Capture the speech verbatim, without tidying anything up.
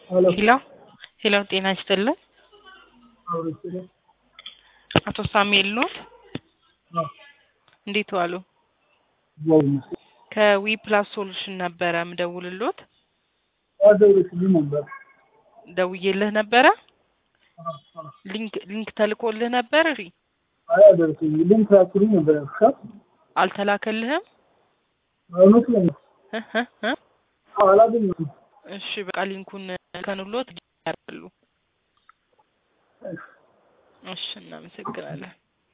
ሄሎ ሄሎ ጤና ይስጥልኝ አቶ ሳሙኤል ነው እንዴት ዋሉ ከዊ ፕላስ ሶሉሽን ነበር ምደውልልዎት አደረኩልኝ ነበር ደውዬልህ ነበር ሊንክ ሊንክ ተልኮልህ ነበር እሪ አይ አደረኩልኝ ሊንክ ተልኮልኝ ነበር ሻት አልተላከልህም አይመስልም እ እ አላገኘሁም እሺ በቃ ሊንኩን ከንሎት ያርሉ እሺ እናመሰግናለን